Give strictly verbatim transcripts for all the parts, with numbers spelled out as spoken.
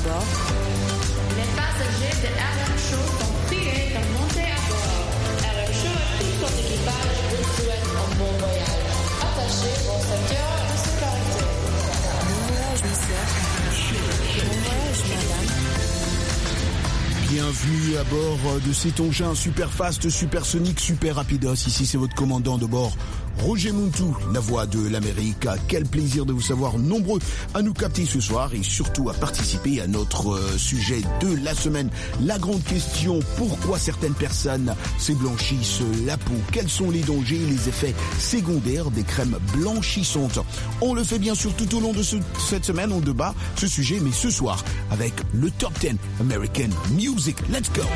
bord. Les passagers de R M Show sont priés de monter à bord. R M Show et tout son équipage vous souhaitent un bon voyage. Attachez vos ceintures de sécurité. Bon voyage, monsieur. Bon voyage, madame. Bienvenue à bord de cet engin super fast, supersonique, super rapidos. Ici, c'est votre commandant de bord, Roger Montou, la voix de l'Amérique. Quel plaisir de vous savoir nombreux à nous capter ce soir et surtout à participer à notre sujet de la semaine. La grande question, pourquoi certaines personnes s'éblanchissent la peau? Quels sont les dangers et les effets secondaires des crèmes blanchissantes? On le fait bien sûr tout au long de ce, cette semaine, on débat ce sujet, mais ce soir avec le Top dix American Music. Let's go!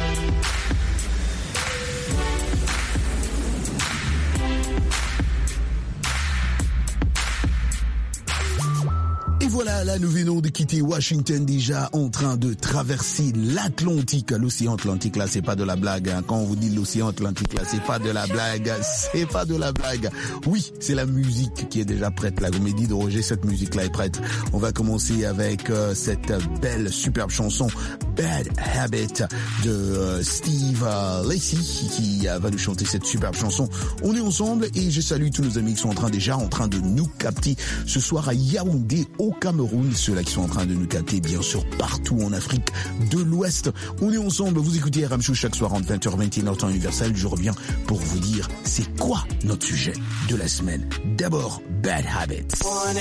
Et voilà, là, nous venons de quitter Washington, déjà en train de traverser l'Atlantique. L'océan Atlantique, là, c'est pas de la blague. Hein. Quand on vous dit l'océan Atlantique, là, c'est pas de la blague. C'est pas de la blague. Oui, c'est la musique qui est déjà prête. La comédie de Roger, cette musique-là est prête. On va commencer avec euh, cette belle, superbe chanson Bad Habit de euh, Steve euh, Lacy qui euh, va nous chanter cette superbe chanson. On est ensemble et je salue tous nos amis qui sont en train déjà en train de nous capter ce soir à Yaoundé, au Cameroun, ceux-là qui sont en train de nous capter bien sûr partout en Afrique de l'Ouest. On est ensemble, vous écoutez R M Show chaque soir entre vingt heures vingt et une heures temps universel. Je reviens pour vous dire c'est quoi notre sujet de la semaine. D'abord, Bad Habits.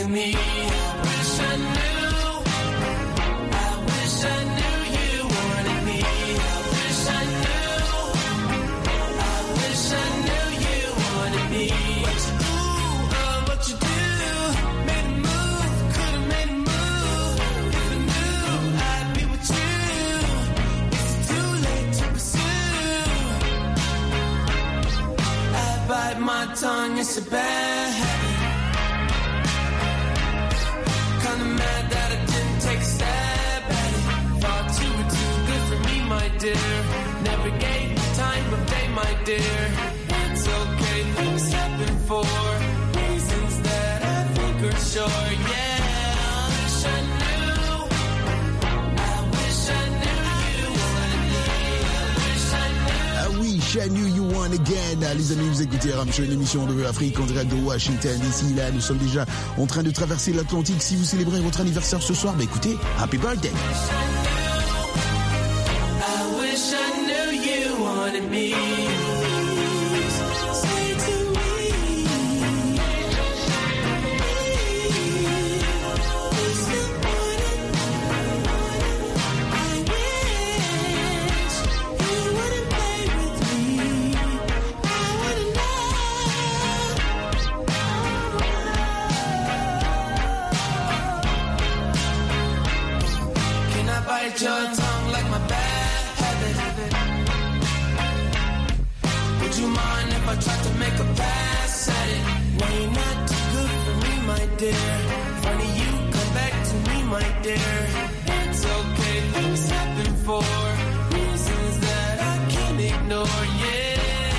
My tongue, it's a bad habit. Kinda mad that I didn't take a stab at it. Thought you were too good for me, my dear. Never gave you time of day, my dear. It's okay, things happen for reasons that I think are sure, yeah. I wish I knew. I wish I knew you wanted me. I wish I knew. Ah oui, I knew you won again. Les amis, vous écoutez R M Show, une émission de Afrique en direct de Washington. Ici, là, nous sommes déjà en train de traverser l'Atlantique. Si vous célébrez votre anniversaire ce soir, bah écoutez, happy birthday. I wish I knew you wanted me. Say to me, is it wanted? I wish you wouldn't play with me. I wouldn't know. Can I bite your tongue like my bad habit? Would you mind if I tried to make a pass at it? Why you're not too good for me, my dear. Funny you come back to me, my dear. It's okay, things happen for reasons that I can't ignore, yeah.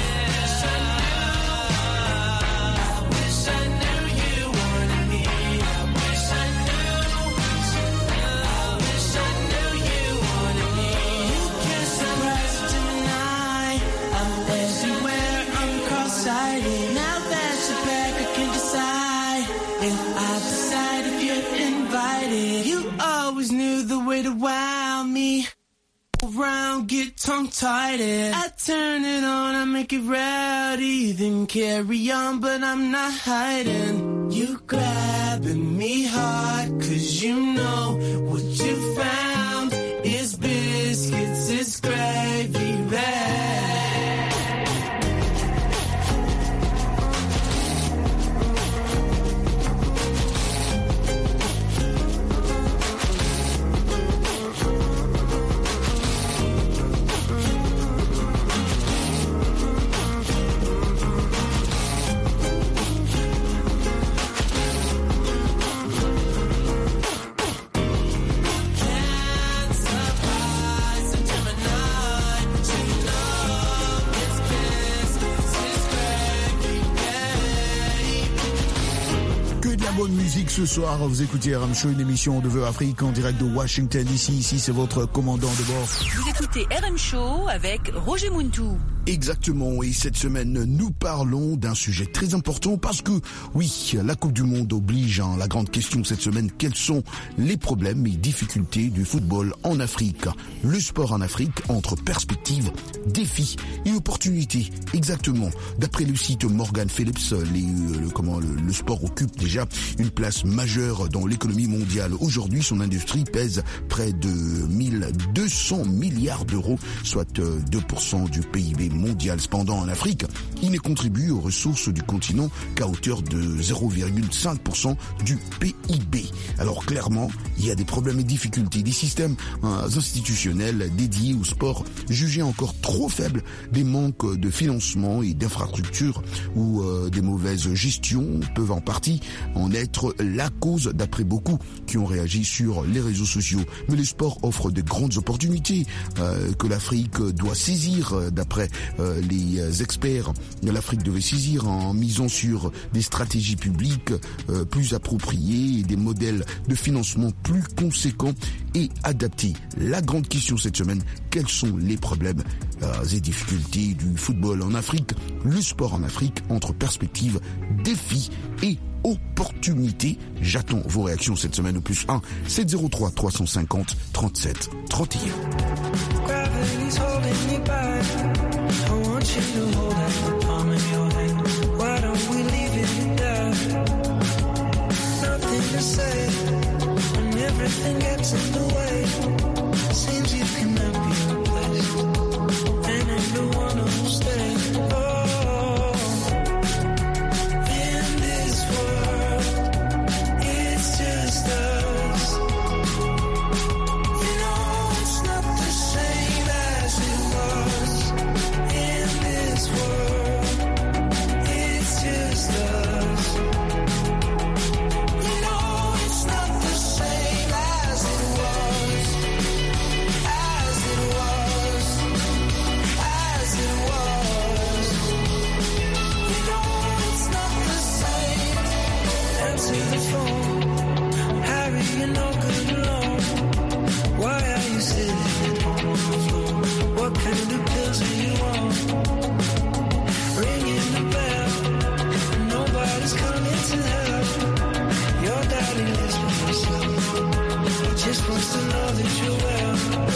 I wish I knew you wanted me. I wish I knew. I wish I knew you wanted me. You can't surprise Gemini. I'm everywhere, I'm cross-sighted. Now that you're back, I can decide. And I decide if you're invited. You always knew the way to wow me. Around, get tongue-tied. I turn it on, I make it rowdy. Then carry on, but I'm not hiding. You grabbing me hard, cause you know what you found is biscuits, it's gravy bag. Can't surprise a Gemini, but you know bonne musique ce soir. Vous écoutez R M Show, une émission de Vœux Afrique en direct de Washington D C. Ici, c'est votre commandant de bord. Vous écoutez R M Show avec Roger Muntou. Exactement, et cette semaine, nous parlons d'un sujet très important parce que, oui, la Coupe du Monde oblige, hein, la grande question cette semaine, quels sont les problèmes et difficultés du football en Afrique? Le sport en Afrique entre perspectives, défis et opportunités. Exactement. D'après le site Morgan Phillips, les, le, comment, le, le sport occupe déjà une place majeure dans l'économie mondiale. Aujourd'hui, son industrie pèse près de mille deux cents milliards d'euros, soit deux pour cent du P I B mondial. Cependant, en Afrique, il ne contribue aux ressources du continent qu'à hauteur de zéro virgule cinq pour cent du P I B. Alors clairement, il y a des problèmes et difficultés, des systèmes euh, institutionnels dédiés au sport jugés encore trop faibles, des manques de financement et d'infrastructures ou euh, des mauvaises gestions peuvent en partie en être la cause, d'après beaucoup qui ont réagi sur les réseaux sociaux. Mais le sport offre de grandes opportunités euh, que l'Afrique doit saisir, euh, d'après euh, les experts. L'Afrique devait saisir en misant sur des stratégies publiques euh, plus appropriées et des modèles de financement plus conséquents et adaptés. La grande question cette semaine, quels sont les problèmes euh, et difficultés du football en Afrique, le sport en Afrique entre perspectives, défis et opportunités? J'attends vos réactions cette semaine au plus un sept zéro trois trois cent cinquante trente-sept trente et un. Gravity's holding me back. I want you to hold out the palm of your hand. Why don't we leave it there? Nothing to say when everything gets in the way. Seems you cannot be replaced, and I'm the one who'll stay. Oh, in this world, it's just us. You know it's not the same as it was. In this world, it's just us. You know it's not the same as it was, as it was, as it was. You know it's not the same. Answer the phone, Harry, you're no good alone. Why are you sitting on the floor? What kind of pills are you on? Ringing the bell, nobody's coming to help. Your daddy lives with himself. He just wants to know that you're well.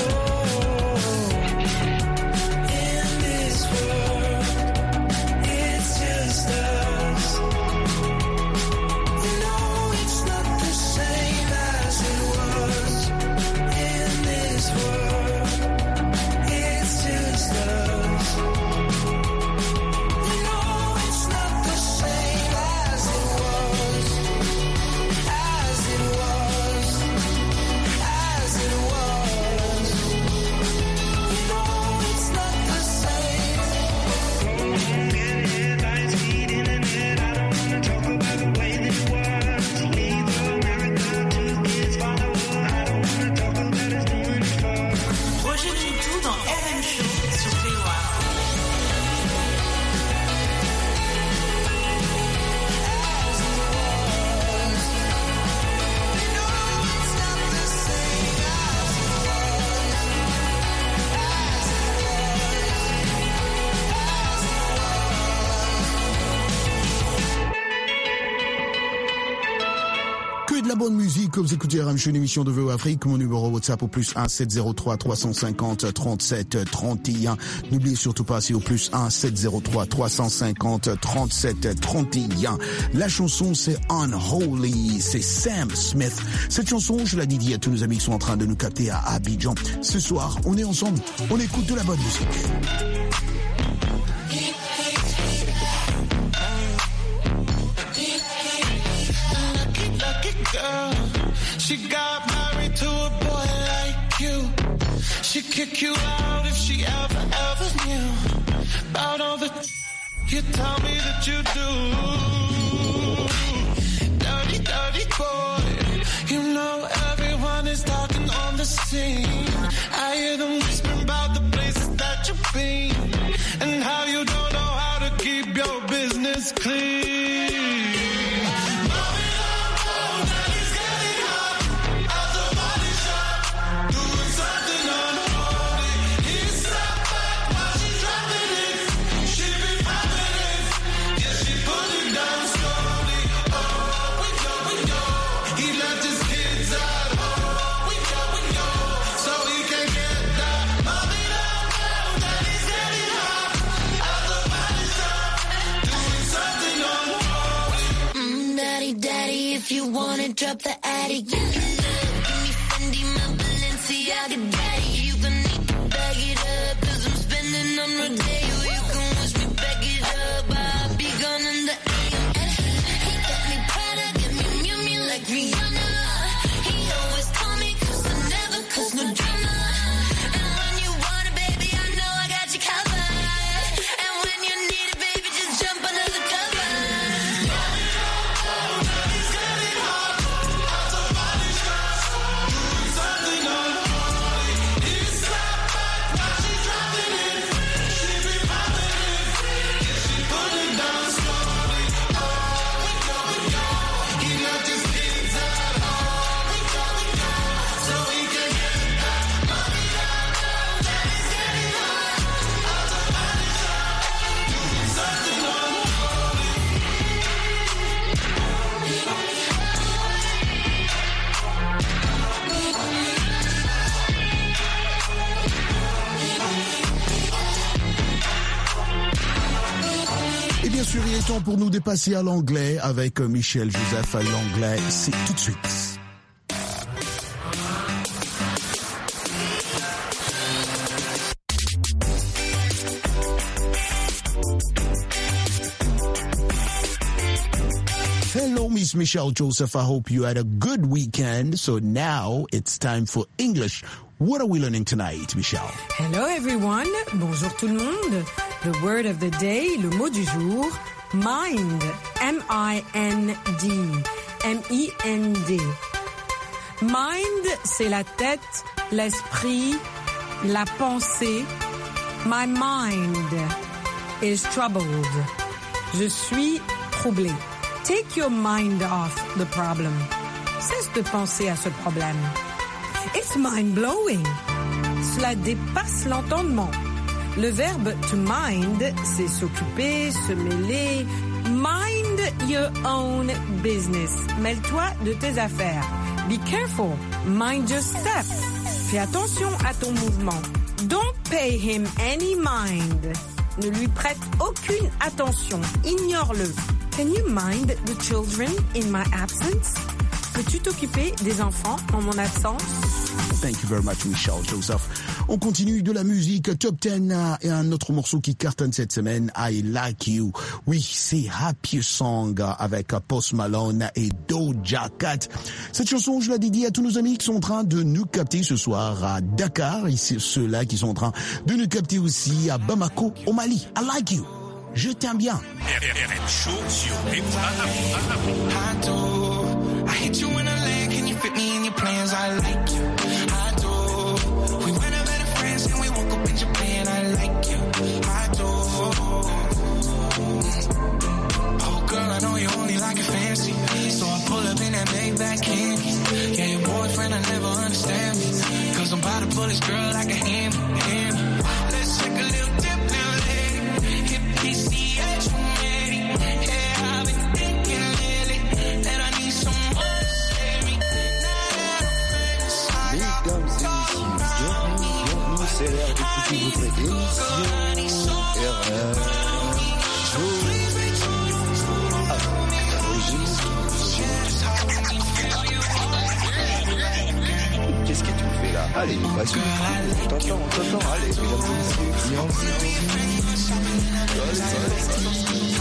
Oh, in this world, it's just us. You know it's not the same as it was. In this world, it's just us. You know it's not the same as it was, as it was, as it was. You know it's not the same. Getting headlines, feet in the net. I don't wanna talk about the way that it was. Neither America, two kids, father. I don't wanna talk about us doing it for. Roger Muntou dans R M Show sur P O A. Que de la bonne musique, vous écoutez R M Show, une émission de Vœux Afrique, mon numéro WhatsApp au plus un sept zéro trois trois cent cinquante trente-sept trente et un. N'oubliez surtout pas, c'est au plus un sept zéro trois trois cent cinquante trente-sept trente et un. La chanson, c'est Unholy, c'est Sam Smith. Cette chanson, je la dédie à tous nos amis qui sont en train de nous capter à Abidjan. Ce soir, on est ensemble, on écoute de la bonne musique. Girl, she got married to a boy like you. She'd kick you out if she ever, ever knew about all the you tell me that you do. Dirty, dirty boy. You know everyone is talking on the scene. I hear them whispering about the places that you've been and how you don't know how to keep your business clean. Mommy, I'm if you wanna drop the attic. Give me love, give me Fendi, my Balenciaga daddy. You gon' need to bag it up, cause I'm spending on Rodeo. You can wish me back it up, I'll be gone in the A M. He got me Prada, got me Miu Miu like Rihanna. He always call me cause I never cause no drama. And when you want it, baby, I know I got you covered. And when you need it, baby, just jump under the cover. Et bien sûr, il est temps pour nous de passer à l'anglais avec Michel Joseph. L'anglais, c'est tout de suite. Hello, Miss Michelle Joseph. I hope you had a good weekend. So now it's time for English. What are we learning tonight, Michelle? Hello everyone, bonjour tout le monde. The word of the day, le mot du jour, mind, M I N D, M I N D. Mind, c'est la tête, l'esprit, la pensée. My mind is troubled. Je suis troublé. Take your mind off the problem. Cesse de penser à ce problème. It's mind-blowing. Cela dépasse l'entendement. Le verbe to mind, c'est s'occuper, se mêler. Mind your own business. Mêle-toi de tes affaires. Be careful. Mind your step. Fais attention à ton mouvement. Don't pay him any mind. Ne lui prête aucune attention. Ignore-le. Can you mind the children in my absence? Peux-tu t'occuper des enfants en mon absence? Thank you very much, Michelle Joseph. On continue de la musique Top dix euh, et un autre morceau qui cartonne cette semaine, I Like You. Oui, c'est Happy Song avec Post Malone et Doja Cat. Cette chanson, je la dédie à tous nos amis qui sont en train de nous capter ce soir à Dakar et ceux-là qui sont en train de nous capter aussi à Bamako, au Mali. I Like You. Je t'aime bien. R M Show sur Écoute. I do. I hit you in a leg, can you fit me in your plans? I like you. I do. We went out better friends and we woke up in Japan. I like you. I do. Oh girl, I know you only like it fancy, so I pull up in that big back candy. Yeah, your boyfriend, I never understand me, cause I'm about to pull this girl like a hand. hand. Let's take a little dip now, lady. Hit P C H from Eddie. Yeah, I've been thinking lately that I need someone to save me. Now that I'm Mesdames et messieurs, bienvenue, bienvenue, c'est l'heure d'écouter votre émission R M Show. Qu'est-ce que tu fais là? Allez, vas-y, on t'entend, on t'entend, allez, mesdames et messieurs, viens. Allez, allez, allez.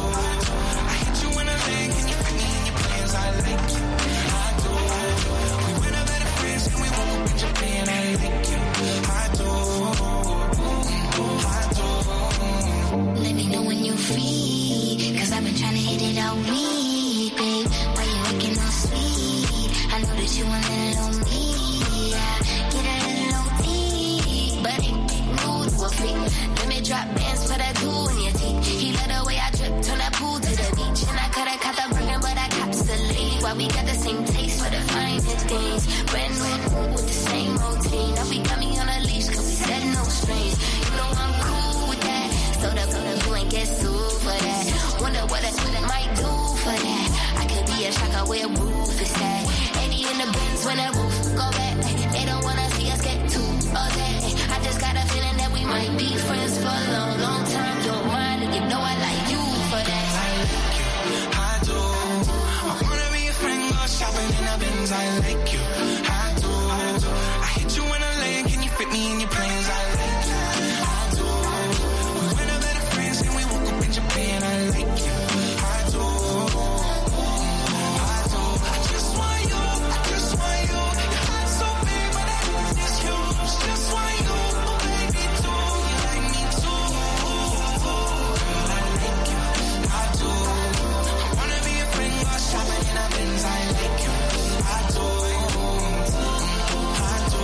Let me know when you're free, cause I've been trying to hit it all week, babe. Why you looking all sweet? I know that you want a little me, yeah. Get a little deep, but it rude to a freak. Let me drop bands for that glue in your teeth. He let the way I drip, turn that pool to the beach. And I coulda caught the brand, but I cops the lead. Why we got the same taste for the finest things. Brand new with the same routine. Now we got me on a leash, cause we said no strings. You know I'm cool with that. So the you ain't get sued for that. Wonder what I, what I might do for that. I could be a shocker where roof is at. eighty in the Benz when that roof go back. They don't wanna see us get too upset. I just got a feeling that we might be friends for a long, long time. Don't mind, you know I like you for that. I do. I wanna be a friend. friends, I like you. I do. I hit you when I land, can you fit me in your plans? I like you. I do. We went out better friends and we woke up in Japan. I like you. I do. I do. I just want you. I just want you. Your heart's so big, but I think it's huge. Just want you, baby, too. You like me too. Girl, I like you. I do. I wanna be a friend, go shopping in a Benz. I like you. I do. I do.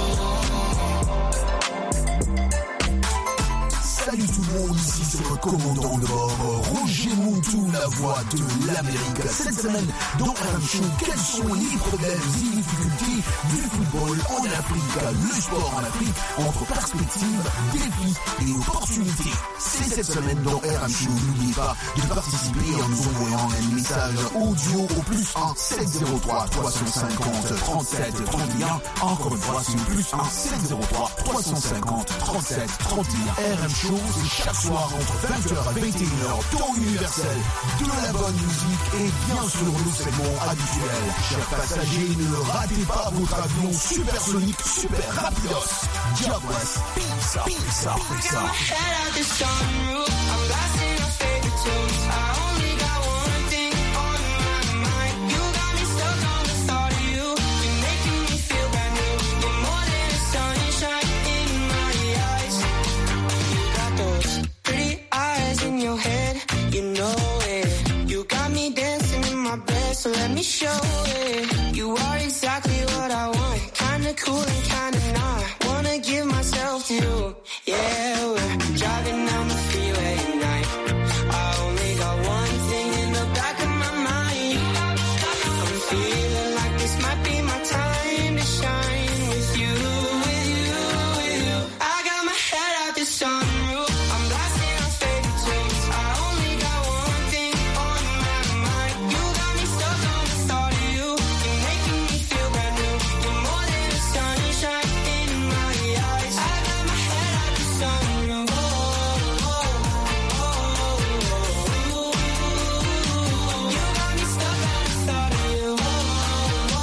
Salut tout le monde, ici c'est votre commandant de bord, Roger Montou, la voix de l'Amérique. Cette semaine, dans R M Show, quels sont les problèmes et difficultés du football en Afrique, le sport en Afrique, entre perspectives, défis et opportunités. C'est cette semaine dans R M Show. N'oubliez pas de participer en nous envoyant un message audio au plus un sept zéro trois trois cent cinquante trente-sept trente et un. Encore une fois, c'est le plus un sept zéro trois trois cent cinquante trente-sept trente et un. R M Show, c'est chaque soir entre vingt heures et vingt et une heures, temps universel, de la bonne musique et bien sûr nos segments habituels. Chers passagers, ne ratez pas votre avion supersonique, super rapidos. Jaguars, pizza, pizza, pizza. Head out the sunroof, I'm blasting our favorite tunes. I only got one thing on my mind. You got me stuck on the thought of you. You're making me feel brand new. You're more than a sunshine in my eyes. You got those pretty eyes in your head, you know it. You got me dancing in my bed, so let me show it. You are exactly what I want, kinda cool and kinda not. Wanna give myself to you, yeah. We're driving down the freeway at night. I only got one thing in the back of my mind. I'm feeling like this might be my time to shine with you, with you, with you. I got my head out the sunroof, I'm blasting our favorite tunes. I only got one thing on my mind. You got me stuck on the thought of you. You're making me feel brand new. You're more than a sunshine in my eyes. I got my head out the sunroof. Oh, oh, oh, oh, oh. You got me stuck on the thought of you. Oh, oh,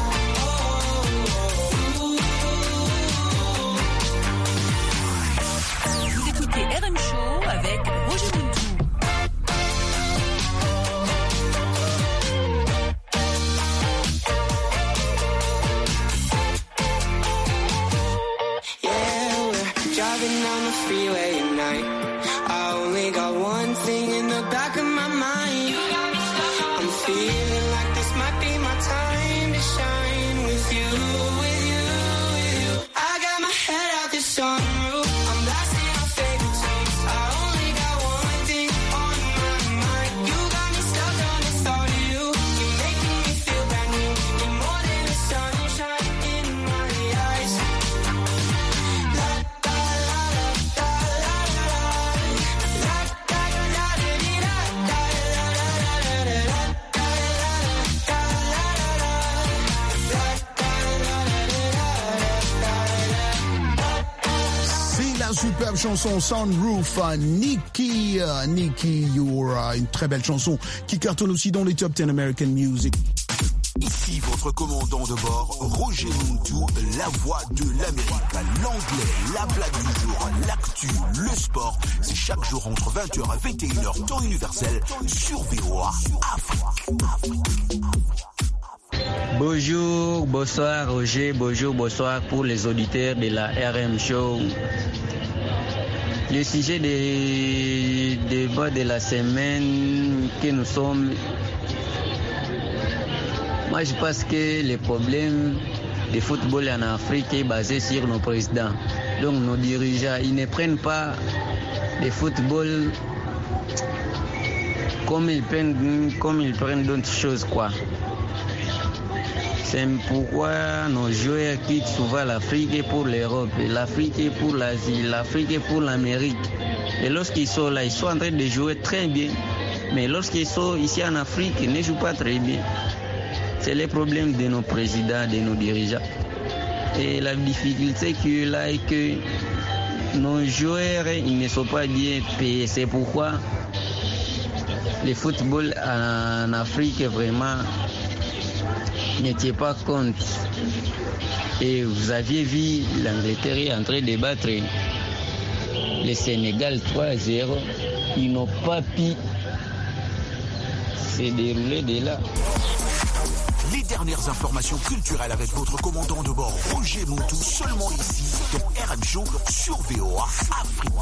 oh, oh. Vous écoutez R M Show avec Roger Montou. Yeah, we're driving down the freeway at night. I only got one thing in the back of my mind. I'm feeling like this might be my time to shine with you, with you, with you. I got my head out the sunroof, I'm blasting our favorite tunes. I only got one thing on my mind. You got me stuck on the thought of you. You're making me feel brand new. You're more than a sunshine in my eyes. La da la la da la la la da da da da di da da la la la la la da la la la C'est la superbe chanson Sunroof, uh, Nicki, uh, Nicki, you're uh, une très belle chanson qui cartonne aussi dans les top dix American Music. Ici votre commandant de bord, Roger Montou, la voix de l'Amérique, l'anglais, la blague du jour, l'actu, le sport, c'est chaque jour entre vingt heures et vingt et une heures, temps universel, sur V O A Afrique. Bonjour, bonsoir Roger, bonjour, bonsoir pour les auditeurs de la R M Show. Le sujet des débats de la semaine que nous sommes, moi je pense que le problème du football en Afrique est basé sur nos présidents. Donc nos dirigeants, ils ne prennent pas le football comme ils prennent, comme ils prennent d'autres choses, quoi. C'est pourquoi nos joueurs quittent souvent l'Afrique pour l'Europe, l'Afrique pour l'Asie, l'Afrique pour l'Amérique. Et lorsqu'ils sont là, ils sont en train de jouer très bien. Mais lorsqu'ils sont ici en Afrique, ils ne jouent pas très bien. C'est le problème de nos présidents, de nos dirigeants. Et la difficulté qu'il y a là est que nos joueurs, ils ne sont pas bien payés. C'est pourquoi le football en Afrique, vraiment, n'étiez pas contre. Et vous aviez vu l'Angleterre est en train de battre le Sénégal trois à zéro. Ils n'ont pas pu se dérouler de là. Les dernières informations culturelles avec votre commandant de bord, Roger Moutou, seulement ici, dans R M Show sur V O A Afrique.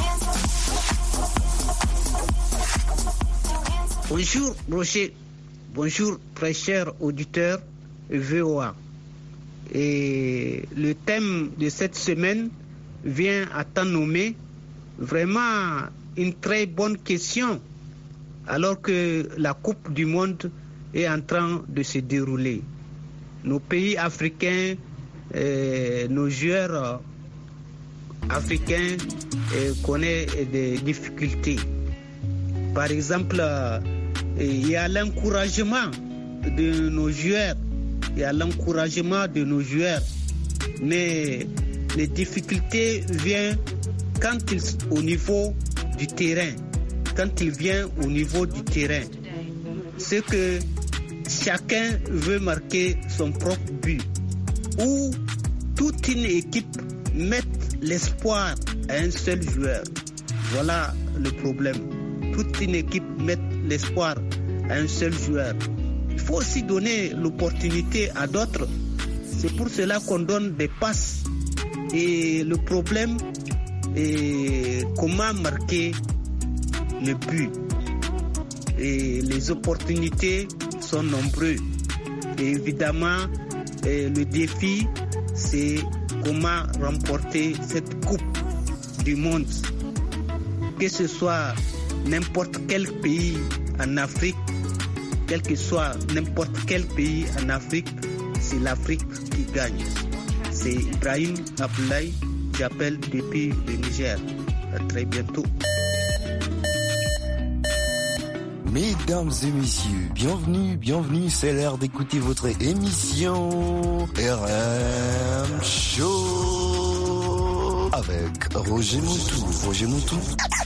Bonjour Roger, bonjour très chers auditeurs V O A. Et le thème de cette semaine vient à temps nommé, vraiment une très bonne question, alors que la Coupe du Monde est en train de se dérouler. Nos pays africains, euh, nos joueurs africains euh, connaissent des difficultés. Par exemple, euh, il y a l'encouragement de nos joueurs, il y a l'encouragement de nos joueurs, mais les difficultés viennent quand ils, au niveau du terrain, quand ils viennent au niveau du terrain. C'est que chacun veut marquer son propre but, ou toute une équipe met l'espoir à un seul joueur. Voilà le problème. Toute une équipe met l'espoir à un seul joueur. Il faut aussi donner l'opportunité à d'autres. C'est pour cela qu'on donne des passes. Et le problème est comment marquer le but. Et les opportunités sont nombreuses. Et évidemment, et le défi, c'est comment remporter cette Coupe du Monde. Que ce soit n'importe quel pays en Afrique, quel que soit n'importe quel pays en Afrique, c'est l'Afrique qui gagne. C'est Ibrahim Abdoulaye, j'appelle depuis le Niger. À très bientôt. Mesdames et messieurs, bienvenue, bienvenue, c'est l'heure d'écouter votre émission R M Show avec Roger Moutou. Roger Moutou.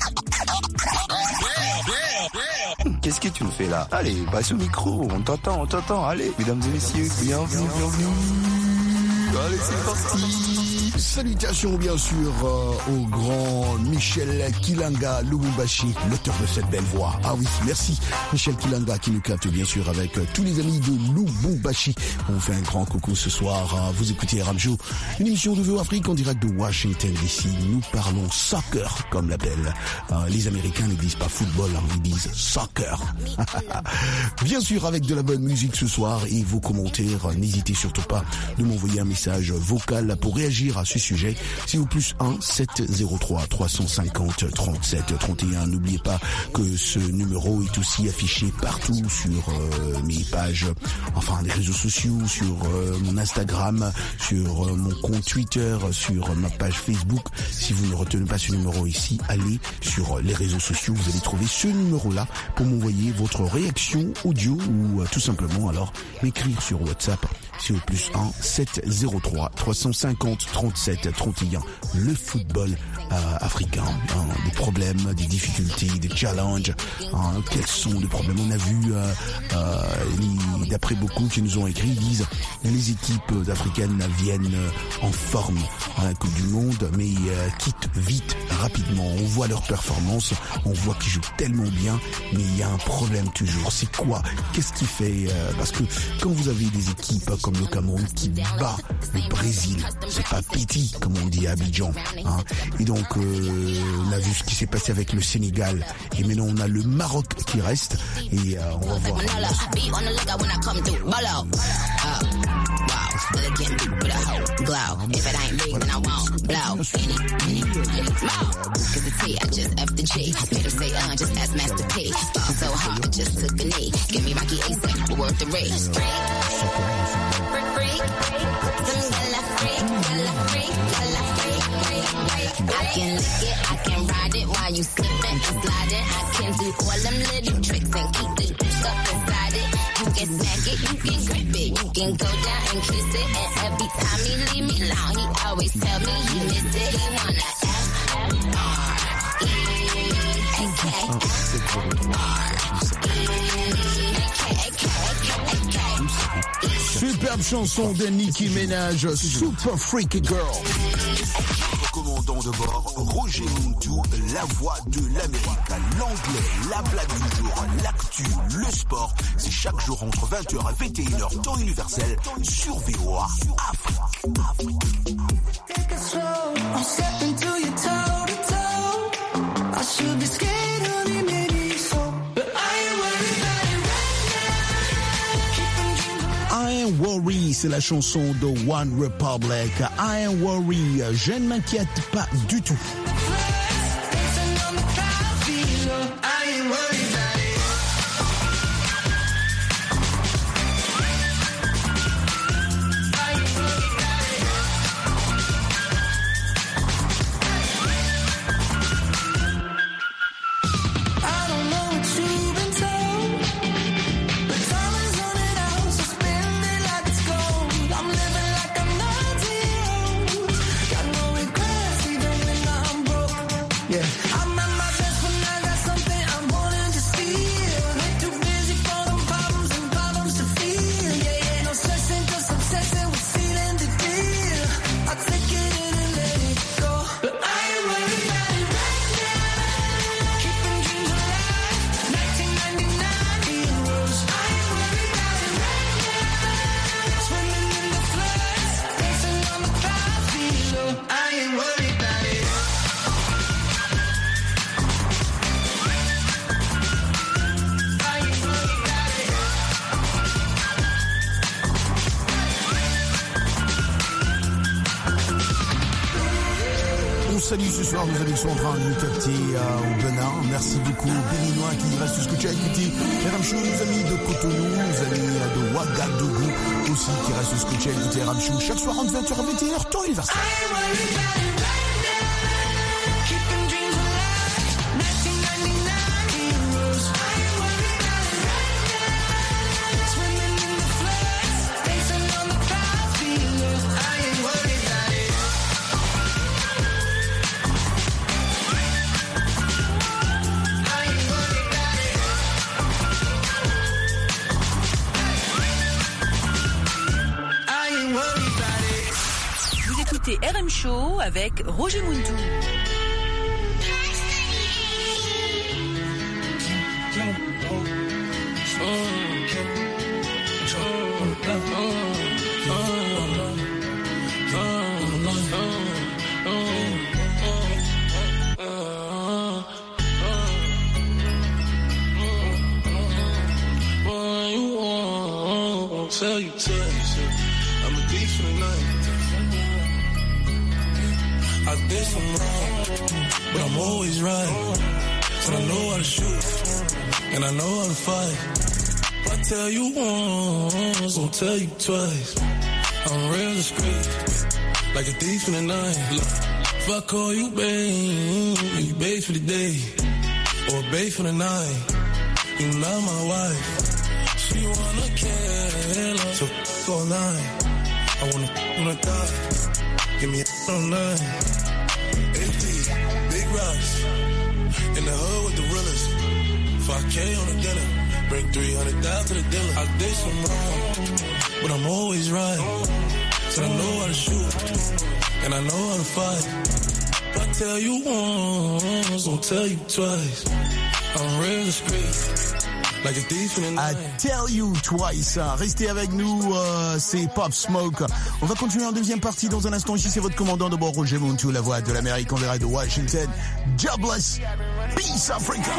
Qu'est-ce que tu me fais là? Allez, passe au micro, on t'entend, on t'entend. Allez, mesdames et messieurs, bienvenue, bienvenue. Allez, c'est parti. Salutations bien sûr euh, au grand Michel Kilanga Lubumbashi, l'auteur de cette belle voix. Ah oui, merci Michel Kilanga qui nous capte bien sûr avec euh, tous les amis de Lubumbashi. On fait un grand coucou ce soir. Hein. Vous écoutez Ramjo, une émission de V O A Afrique en direct de Washington D C. Nous parlons soccer comme l'appellent euh, les Américains. Ne disent pas football, hein, ils disent soccer. Bien sûr avec de la bonne musique ce soir et vos commentaires. N'hésitez surtout pas de m'envoyer un message vocal pour réagir à ce sujet. C'est au plus un sept zéro trois trois cent cinquante trente-sept trente et un. N'oubliez pas que ce numéro est aussi affiché partout sur euh, mes pages, enfin les réseaux sociaux, sur euh, mon Instagram, sur euh, mon compte Twitter, sur ma page Facebook. Si vous ne retenez pas ce numéro ici, allez sur les réseaux sociaux, vous allez trouver ce numéro-là pour m'envoyer votre réaction audio ou euh, tout simplement alors m'écrire sur WhatsApp. C'est au plus un sept zéro trois trois cent cinquante trente-sept trente et un. Le football euh, africain, hein, des problèmes, des difficultés, des challenges. Hein, quels sont les problèmes? On a vu, euh, euh, les, d'après beaucoup qui nous ont écrit, ils disent les équipes africaines viennent en forme à la Coupe du Monde, mais euh, quittent vite, rapidement. On voit leur performance, on voit qu'ils jouent tellement bien, mais il y a un problème toujours. C'est quoi? Qu'est-ce qui fait euh, Parce que quand vous avez des équipes comme le Cameroun qui bat le Brésil, c'est pas petit comme on dit à Abidjan, hein. Et donc euh, on a vu ce qui s'est passé avec le Sénégal et maintenant on a le Maroc qui reste et euh, on va voir. I can lick it, I can ride it while you slipping and sliding. I can do all them little tricks and keep the juice up inside it. You can smack it, you can grip it, you can go down and kiss it. And every time he leave me alone, he always tell me he miss it. He wanna F R E A K R E A K A K A K. superbe chanson de Nicki Minaj, Super Freaky Girl. Commandant de bord, Roger Montou, la voix de l'Amérique. L'anglais, la blague du jour, l'actu, le sport. C'est chaque jour entre vingt heures et vingt et une heures, temps universel, sur V O A Afrique. Afrique. Take it slow. I'm stepping to you toe to toe. I should be scared, honey, maybe so. But I ain't worried about it right now. Keeping dreams alive. I Ain't Worry, c'est la chanson de One Republic. I Ain't Worry, je ne m'inquiète pas du tout. Dancing on the clouds, feel low. I ain't worried about it. I ain't worried about it. I don't know what you've been told, but time is running out, so spend it like it's gold. I'm living like I'm nineteen years old. Got no regrets even when I'm broke. Yeah, I'm at my best when I got something I'm wanting to steal. Way too busy for them problems and problems to feel. Yeah, yeah, no stressing, just obsessing with sealing the deal. I take it in and let it go, but I ain't worried about it right now. Keeping dreams alive, nineteen ninety-nine heroes. I ain't worried about it right now. Swimming in the floods, dancing on the clouds below. I ain't worried about it. I ain't worried about it. On salue ce soir nos amis qui sont en train de nous capter euh, au Benin. Merci beaucoup aux Béninois qui restent scotchés à écouter R M Show, nos amis de Cotonou, nos amis de Ouagadougou aussi qui restent scotchés à écouter R M Show chaque soir entre vingt heures et vingt et une heures, temps universel. I ain't worried about it right now. Keeping dreams alive, nineteen ninety-nine heroes. I ain't worried about it right now. Swimming in the floods, dancing on the clouds below. I ain't worried about it. I ain't worried about it. I ain't worried about it. Vous écoutez R M Show avec Roger Muntou. Tell you twice, I'm a thief for the night. I've been some wrong, but I'm always right. And I know how to shoot, and I know how to fight. If I tell you once, I'll tell you twice. I'm real discreet, like a thief in the night. Look, if I call you babe, you babe for the day, or babe for the night. You not my wife. She wanna kill her, so f*** all night. I wanna f*** wanna die. Give me a all night. A P, big rocks. In the hood with the realest. five K on the dinner. Bring three hundred down to the dealer. I did some wrong, but I'm always right. So I know how to shoot, and I know how to fight. If I tell you once, I'll tell you twice. I'm real discreet. Like a thief in the night. I tell you twice. Restez avec nous, euh, c'est Pop Smoke. On va continuer en deuxième partie dans un instant. Ici, c'est votre commandant de bord, Roger Montou, la voix de l'Amérique en direct de Washington. Jobless. Peace Africa.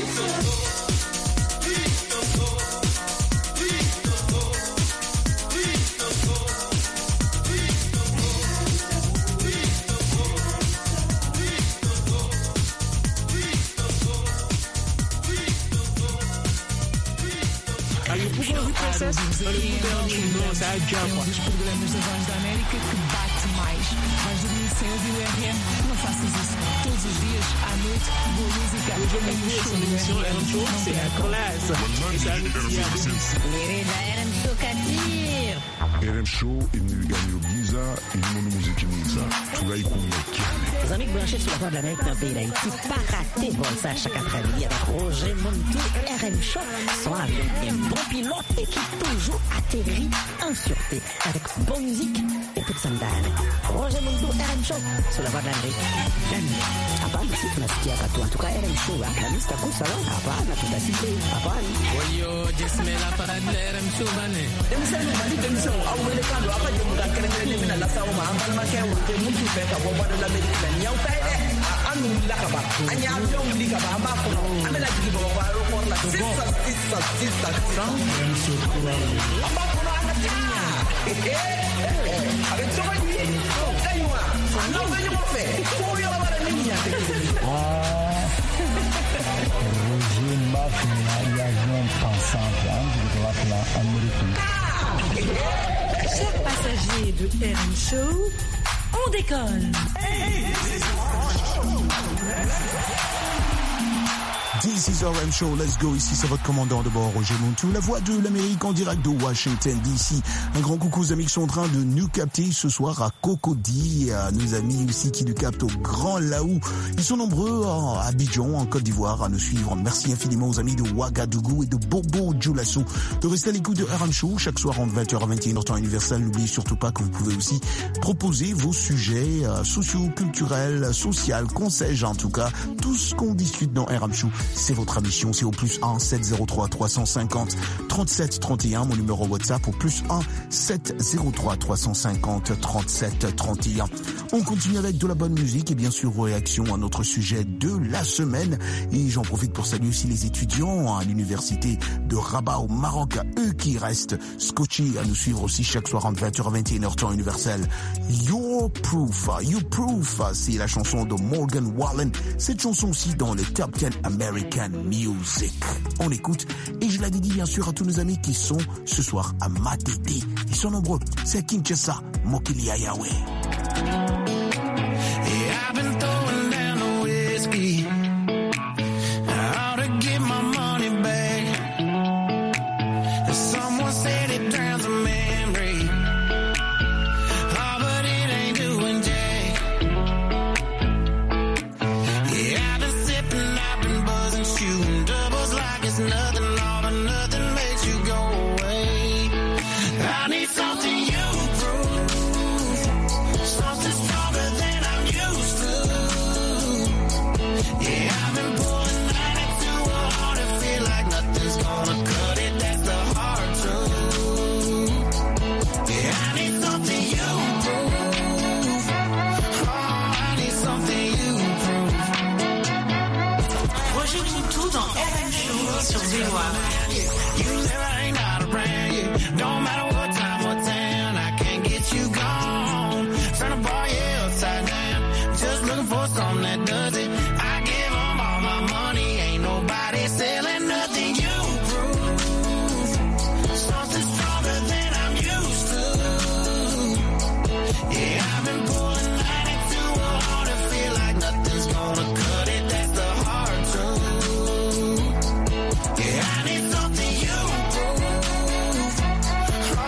É um dos programas da Voz da América que bate mais. Vais dormir sem ouvir o R M? Não faças isso. Todos os dias, à noite, boa música. É um show do R M. C'est la classe. Et ça, Les R M Show Catir. R M Show inimigani giza inimonu muziki mwiza tunaikunya kiane. Les amis branchés sur la voie de l'Amérique dans le pays d'Haïti, pas raté bon ça chaque après-midi avec Roger Montou, R M Show, sont avec un bon pilote et qui toujours atterrit en sûreté avec bonne musique et toute sa dame. Roger Montou, R M Show, sur la voie de l'Amérique. Hapana, si tunasikia watu. En tout cas, R M Show, la lista kusa wao. Hapana, tutasikia. Hapana. Wayo, jesmela para de R M Show bane. Demisano mali demisano au wele kando apa je muda kerengere mina la sawo ma ambal ma ke wote mutu fe ka bo bado la medina nyaw tay de anu la ka ba anya avion li ka ba ba ko amela jigi bo ba ro por la sista sista sista amba ko na anya avec toi lui kaywa non venez mo fe ko yo la bara niña Roger Mafia, il y a un pensant de la plan américain. Chers passagers de R M Show, on décolle. This is R M Show, let's go. Ici c'est votre commandant de bord, Roger Montou, la voix de l'Amérique en direct de Washington D C. Un grand coucou aux amis qui sont en train de nous capter ce soir à Cocody, à nos amis aussi qui nous captent au Grand Laou. Ils sont nombreux à Abidjan, en Côte d'Ivoire, à nous suivre. Merci infiniment aux amis de Ouagadougou et de Bobo Dioulasso de rester à l'écoute de R M Show chaque soir entre vingt heures à vingt et une heures temps universel. N'oubliez surtout pas que vous pouvez aussi proposer vos sujets euh, sociaux, culturels, sociaux, conseils en tout cas. Tout ce qu'on discute dans R M Show, c'est votre émission, c'est au plus un sept zéro trois trois cent cinquante trente-sept trente et un, mon numéro WhatsApp au plus un sept zéro trois trois cent cinquante trente-sept trente et un. On continue avec de la bonne musique et bien sûr vos réactions à notre sujet de la semaine. Et j'en profite pour saluer aussi les étudiants à l'université de Rabat au Maroc, eux qui restent scotchés à nous suivre aussi chaque soir entre vingt heures à vingt et une heures temps universel. Your Proof, You Proof, c'est la chanson de Morgan Wallen. Cette chanson aussi dans le Top dix American Music. On écoute et je la dédie bien sûr à tous nos amis qui sont ce soir à Matete. Ils sont nombreux. C'est Kinshasa, Mokili Ayawe. Yeah, I've been throwing down the whiskey. I ought to get my money back. Someone said it drowns a memory. Oh, but it ain't doing jack. Yeah, I've been sipping, I've been buzzing, shooting doubles like it's nothing. All but nothing makes you go away. I need something you prove. Something stronger than I'm used to. Yeah, I've been pulling ninety-two hard and feel like nothing's gonna cut it. That's the hard truth. Yeah, I need something you prove. Oh, I need something you prove. Roger Montou dans R M Show sur V O A. You say I ain't not around you. Don't matter what time or town, I can't get you gone. Turn the bar, yeah, upside down. Just looking for something that does it. I give them all my money. Ain't nobody selling nothing. You prove something stronger than I'm used to. Yeah, I've been pulling ninety-two hard and feel like nothing's gonna cut it. That's the hard truth. Yeah, I need something you prove.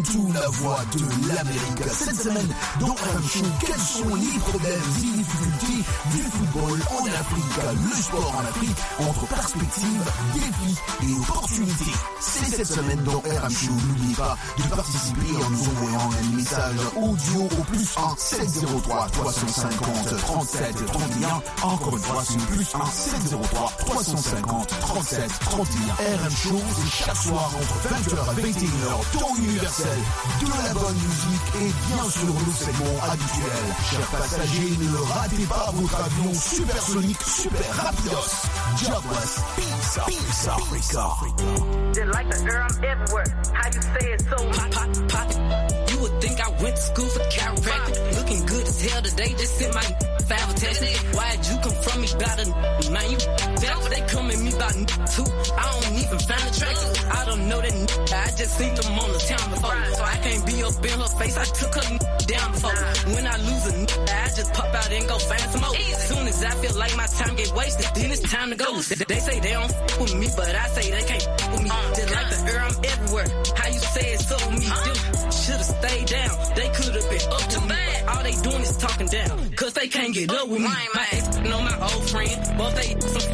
Montou, la voix de l'Amérique. Cette semaine, dans R M Show, quels sont les problèmes et les difficultés du football en Afrique, le sport en Afrique, entre perspectives, défis et opportunités. C'est cette semaine dans R M Show. N'oubliez pas de participer en nous envoyant un message audio au plus un sept zéro trois trois cent cinquante trente-sept trente et un. Encore une fois, c'est le plus un sept zéro trois trois cent cinquante trente-sept trente et un. R M Show, c'est chaque soir entre vingt heures et vingt et une heures, temps universel, de la bonne musique et bien sûr le segment habituel. Chers passagers, ne ratez pas votre avion supersonique, super rapidos. Jobless, Pizza, Pizza Africa. Just like the girl, I'm everywhere. How you say it so pop, pop, pop. You would think I went to school for chiropractic. Looking good as hell today, just sent my five testing. Why'd you come from me about a man? You tell they come at me about two. I don't even find attractive. I don't know that I just seen them on the town before. So I can't be up in her face. I took her down before. When I lose a I just pop out and go find some more. As soon as I feel like my time get wasted, then it's time to go. They say they don't f with me, but I say they can't f with me. Just like the air, I'm everywhere. How you say it so me? Them should've stayed down. They could've been up to me. All they doing is talking down, cause they can't get up with me. My ex know my old friend, both they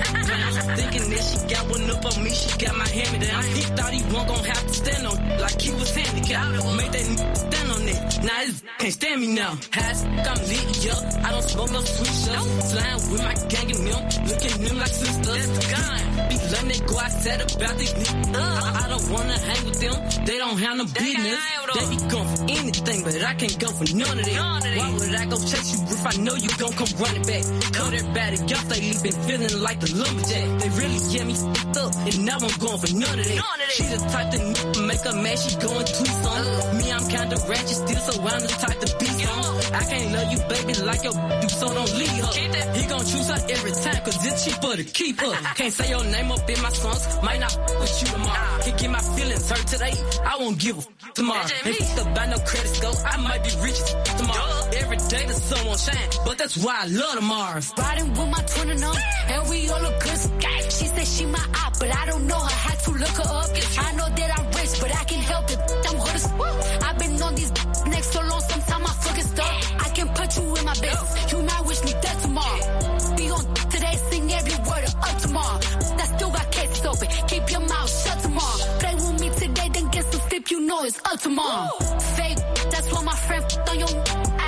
some thinking that she got one up on me, she got my hand me down. He thought he wasn't gonna have to stand on like he was handicapped. Made that stand on it. Now his can't stand me now. High I'm lit up. I don't smoke no sweet shots. Flying with my gang and them, looking at them like sisters. Be letting they go outside about these niggas. I, I don't wanna hang with them. They don't have no business. They be going for anything, but I can't go for none of that. Why would I go chase you if I know you gon' come running back? Cut everybody off, they been feeling like the lumberjack. They really get me f***ed up, and now I'm going for none of that. She the type to n- make her mad, she going too some. Me, I'm kinda ratchet still, so I'm the type to be some. I can't love you, baby, like your do, so don't leave her. He gon' choose her every time, cause it's cheaper to keep her. Can't say your name up in my songs, might not f- with you tomorrow. Can get my feelings hurt today, I won't give a f- tomorrow. If it's about no credit score, I might be rich as f- tomorrow. Every day the sun won't shine, but that's why I love the Mars. Riding with my twin and them, and we all look good. She said she my op, but I don't know her. Had to look her up. I know that I'm rich, but I can help it. I'm hood as fuck. I've been on these next so long, sometimes I fucking stuck. I can put you in my best. You might wish me dead tomorrow. Be on today, sing every word of up tomorrow. That still got cases open. Keep your mouth shut tomorrow. Play with me today, then get some flip. You know it's up tomorrow. Fake, that's what my friend f- on your.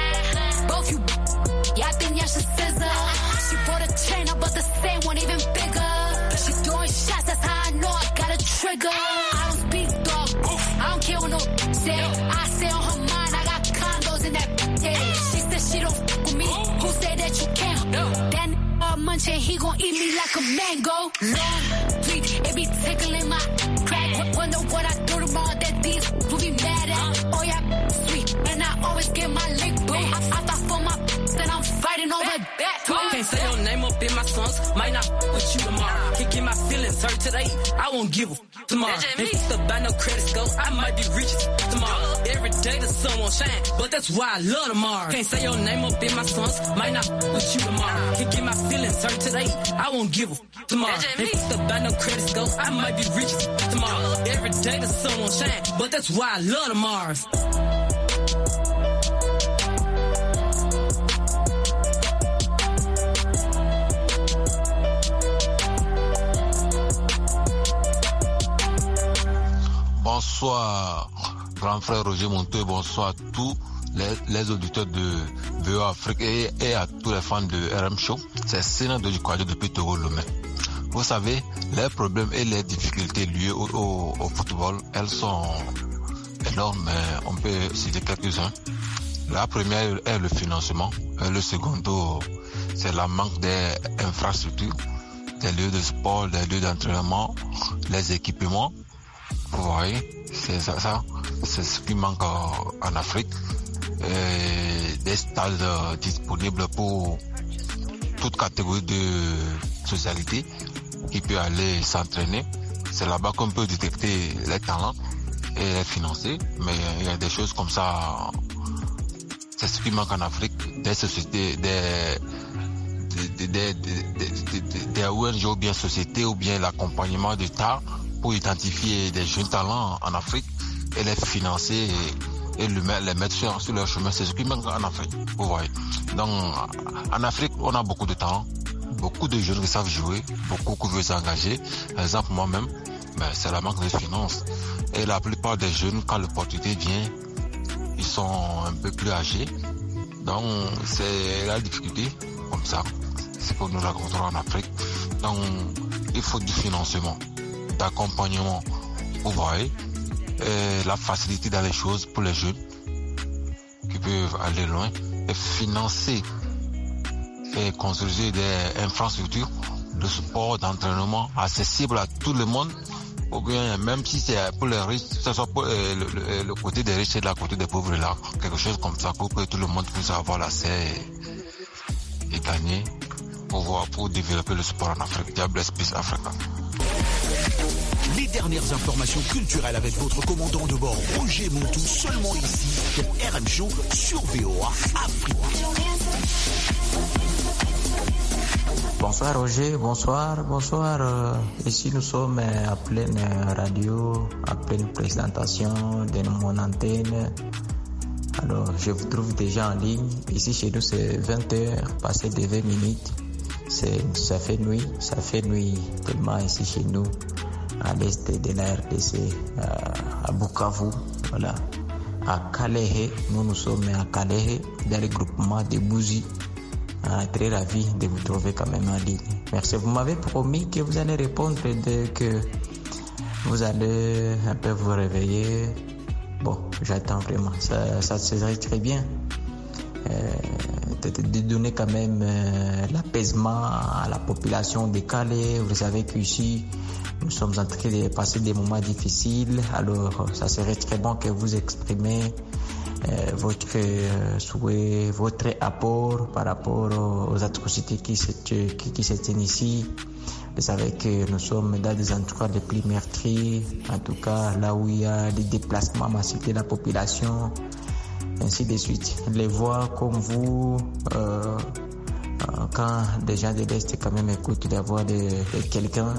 Both you. Yeah, I think y'all should scissor. She bought a chain, I bought the same one, even bigger. She throwing shots, that's how I know I got a trigger. I don't speak dog, I don't care what no say. I say on her mind, I got condos in that yeah. She said she don't f with me. Who said that you can't? That n all munching, he gon' eat me like a mango. Long bleed, it be tickling my crack. Wonder what I do tomorrow that these will be mad at. Oh yeah, sweet, and I always get my lick boo. I, I thought for my then I'm fighting over that. Can't say your name up in my songs, might not f- with you tomorrow. Can get my feelings hurt today, I won't give a f- tomorrow. If it's about no credit score, I might be rich as f- tomorrow. Every day the sun won't shine, but that's why I love the Mars. Can't say your name up in my songs, might not f- with you tomorrow. Can get my feelings hurt today, I won't give a f- tomorrow. If it's about no credit score, I might be rich as f- tomorrow. Every day the sun won't shine, but that's why I love the Mars. Bonsoir, grand frère Roger Monteau, et bonsoir à tous les, les auditeurs de V O Afrique et, et à tous les fans de R M Show. C'est Sénat de Duquadjo depuis Togo Lomé. Vous savez, les problèmes et les difficultés liées au, au, au football, elles sont énormes, mais on peut citer quelques-uns. La première est le financement. Le second, c'est la manque des infrastructures, des lieux de sport, des lieux d'entraînement, les équipements. Vous voyez, c'est ça, ça c'est ce qui manque en, en Afrique. Et des stades euh, disponibles pour toute catégorie de socialité qui peut aller s'entraîner. C'est là-bas qu'on peut détecter les talents et les financer. Mais il y a des choses comme ça, c'est ce qui manque en Afrique. Des sociétés, des des, des, des, des, des, des O N G ou bien sociétés ou bien l'accompagnement d'État pour identifier des jeunes talents en Afrique et les financer et, et le, les mettre sur, sur leur chemin. C'est ce qui manque en Afrique, vous voyez. Donc, en Afrique, on a beaucoup de talent, beaucoup de jeunes qui savent jouer, beaucoup qui veulent s'engager. Par exemple, moi-même, ben, c'est la manque de finances. Et la plupart des jeunes, quand l'opportunité vient, ils sont un peu plus âgés. Donc, c'est la difficulté, comme ça. C'est que nous rencontrons en Afrique. Donc, il faut du financement, d'accompagnement, vous voyez, et la facilité dans les choses pour les jeunes qui peuvent aller loin et financer et construire des infrastructures de sport, d'entraînement accessibles à tout le monde, ou bien même si c'est pour les riches, que ce soit pour euh, le, le, le côté des riches et le côté des pauvres là, quelque chose comme ça pour que tout le monde puisse avoir l'accès et, et gagner pour, voir, pour développer le sport en Afrique. Diable Peace Africa. Les dernières informations culturelles avec votre commandant de bord Roger Montou, seulement ici pour R M Show sur V O A Afrique. Bonsoir Roger, bonsoir, bonsoir. Euh, ici nous sommes euh, à pleine radio, à pleine présentation de mon antenne. Alors je vous trouve déjà en ligne. Ici chez nous c'est vingt heures, passé de vingt minutes. C'est, ça fait nuit, ça fait nuit tellement ici chez nous, à l'est de la R D C, à, à Bukavu, voilà. À Kalehe, nous nous sommes à Kalehe, dans le groupement de Bouzi. Ah, très ravi de vous trouver quand même en ligne. Merci. Vous m'avez promis que vous allez répondre, de, que vous allez un peu vous réveiller. Bon, j'attends vraiment. Ça, ça serait très bien. Euh, de, de donner quand même euh, l'apaisement à la population de Calais. Vous savez qu'ici, nous sommes en train de passer des moments difficiles. Alors, ça serait très bon que vous exprimez Euh, votre euh, souhait, votre apport par rapport aux, aux atrocités qui se, qui, qui se tiennent ici. Vous savez que nous sommes dans des endroits les plus meurtris, en tout cas là où il y a des déplacements massifs de la population, ainsi de suite. Les voix comme vous, euh, quand des gens de l'Est quand même écoutent la voix de, de quelqu'un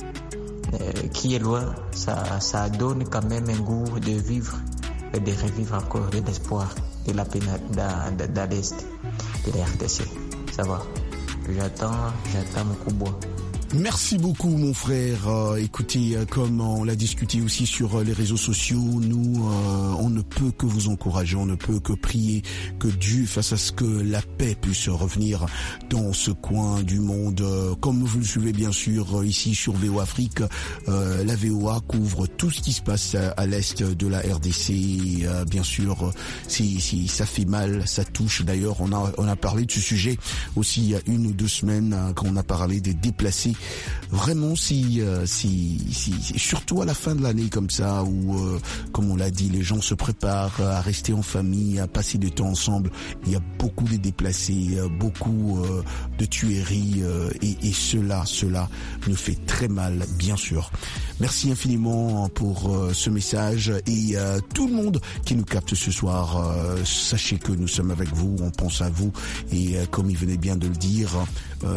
euh, qui est loin, ça, ça donne quand même un goût de vivre et de revivre encore de l'espoir de la paix dans, dans, dans l'Est de la R D C. Ça va. J'attends, j'attends mon coup de bois. Merci beaucoup mon frère. Euh, écoutez, euh, comme on l'a discuté aussi sur euh, les réseaux sociaux, nous, euh, on ne peut que vous encourager, on ne peut que prier que Dieu fasse à ce que la paix puisse revenir dans ce coin du monde. Euh, comme vous le suivez bien sûr euh, ici sur V O Afrique, euh, la V O A couvre tout ce qui se passe à, à l'est de la R D C. Euh, bien sûr, si, si ça fait mal, ça touche. D'ailleurs, on a, on a parlé de ce sujet aussi il y a une ou deux semaines hein, quand on a parlé des déplacés. Vraiment, si, euh, si, si, surtout à la fin de l'année comme ça, où, euh, comme on l'a dit, les gens se préparent à rester en famille, à passer du temps ensemble. Il y a beaucoup de déplacés, beaucoup euh, de tueries, euh, et, et cela, cela nous fait très mal, bien sûr. Merci infiniment pour euh, ce message et euh, tout le monde qui nous capte ce soir. Euh, sachez que nous sommes avec vous, on pense à vous et euh, comme il venait bien de le dire, euh,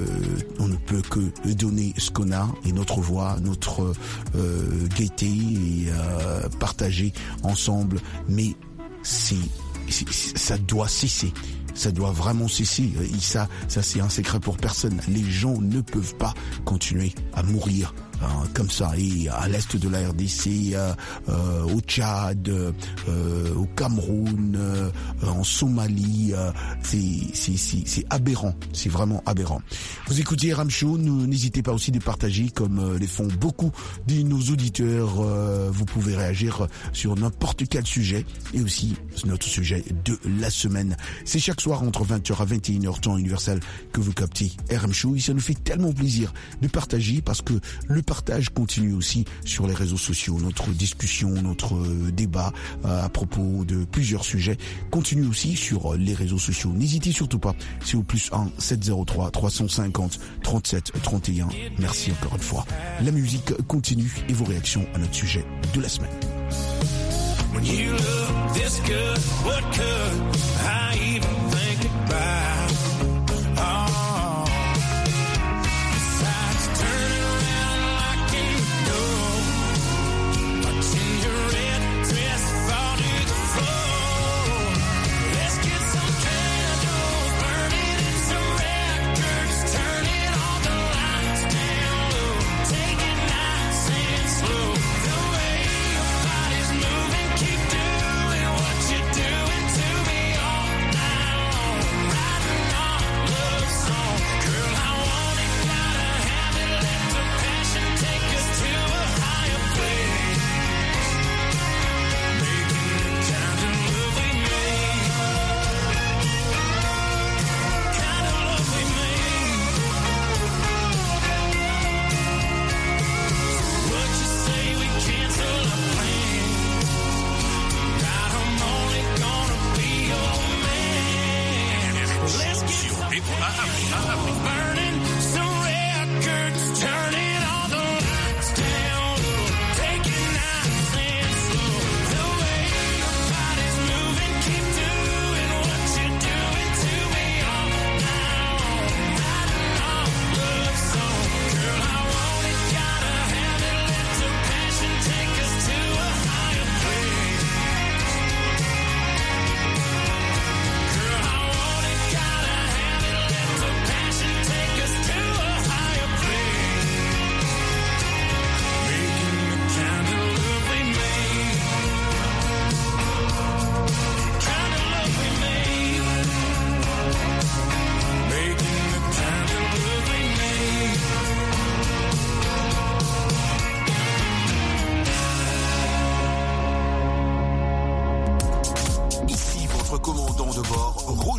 on ne peut que donner ce qu'on a et notre voix, notre euh, gaieté et euh, partager ensemble. Mais c'est, c'est, ça doit cesser. Ça doit vraiment cesser. Et ça, ça c'est un secret pour personne. Les gens ne peuvent pas continuer à mourir euh, comme ça. Et à l'est de la R D C, euh, euh, au Tchad, euh, au Cameroun, euh, en Somalie, euh, c'est, c'est, c'est, c'est aberrant. C'est vraiment aberrant. Vous écoutez R M Show, n'hésitez pas aussi de partager comme euh, les font beaucoup de nos auditeurs. Euh, vous pouvez réagir sur n'importe quel sujet et aussi notre sujet de la semaine. C'est chaque soir entre vingt heures à vingt et une heures temps universel que vous captez R M Show et ça nous fait tellement plaisir de partager parce que le partage continue aussi sur les réseaux sociaux. Notre discussion, notre débat euh, à propos de plusieurs sujets continue aussi sur les réseaux sociaux. N'hésitez surtout pas, c'est au plus un sept zéro trois trois cent cinquante trente-sept trente et un. Merci encore une fois. La musique continue et vos réactions à notre sujet de la semaine. When you look this good, what could I even think about? Oh, besides turning around like you know, a ginger red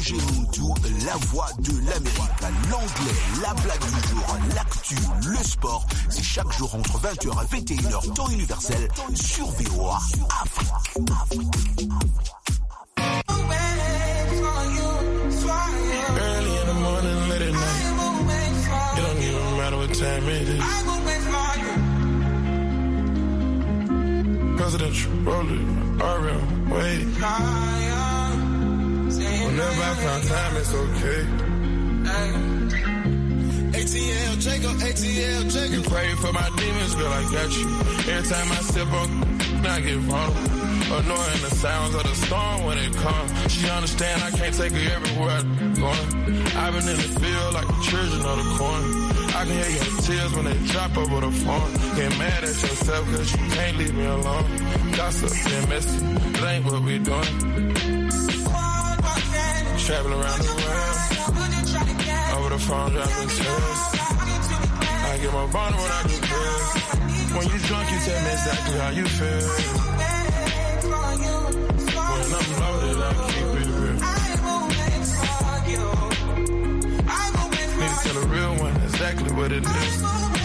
Roger Montou, la voix de l'Amérique. L'anglais, la blague du jour, l'actu, le sport. C'est chaque jour entre vingt heures et vingt et une heures, temps universel, sur V O A Afrique. Afrique. Early in the morning, late at night. It don't even matter what time it is. Presidential, rolling, R M, wait. Whenever I find time, it's okay. A T L, Jacob, A T L, Jacob. You pray for my demons, girl, I got you. Every time I sip on, I get vulnerable. Annoying the sounds of the storm when it comes. She understand I can't take her everywhere I'm going. I've been in the field like the children of the corn. I can hear your tears when they drop over the phone. Get mad at yourself cause you can't leave me alone. Gossip and messy, it ain't what we doing. Traveling around the world, over the phone dropping tears. I get more vulnerable when I do this. When you drunk you tell me exactly how you feel. When I'm loaded I keep it real. Need to tell a real one exactly what it is.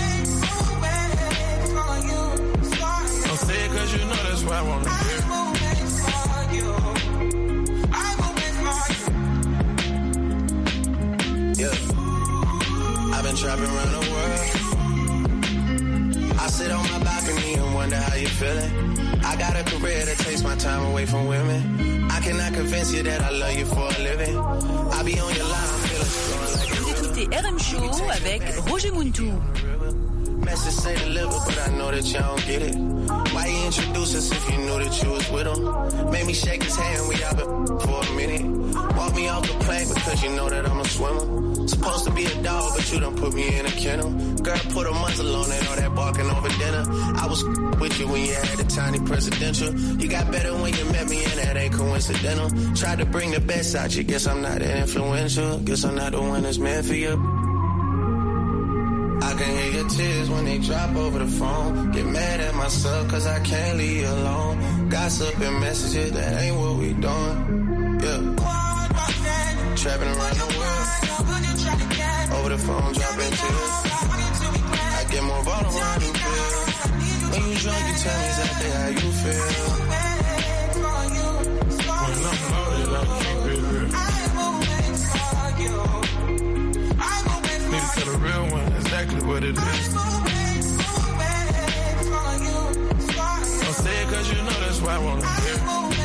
Don't say it cause you know that's what I wanna hear. Yeah, I've been trapping around the world. I sit on my balcony and wonder how you feeling. I got a career that takes my time away from women. I cannot convince you that I love you for a living. I be on your line, I'm feeling Vous écoutez R M Show avec Roger Montou. Message say deliver, but I know that y'all don't get it. Why you introduce us if you knew that you was with him? Made me shake his hand, we all been for a minute. Walk me off the plane because you know that I'm a swimmer. Supposed to be a dog, but you done put me in a kennel. Girl, put a muzzle on it, all that barking over dinner. I was with you when you had a tiny presidential. You got better when you met me, and that ain't coincidental. Tried to bring the best out you, guess I'm not that influential. Guess I'm not the one that's meant for you. I can hear your tears when they drop over the phone. Get mad at myself cause I can't leave you alone. Gossip and messages, that ain't what we doing. Yeah. Trapping around the world. Over the phone, dropping tears. I get more vulnerable when you feel. When you drunk, you tell me exactly how you feel. When I'm loaded, I keep it real. Need to tell a real one exactly what it is. Don't say it cause you know that's why I wanna hear.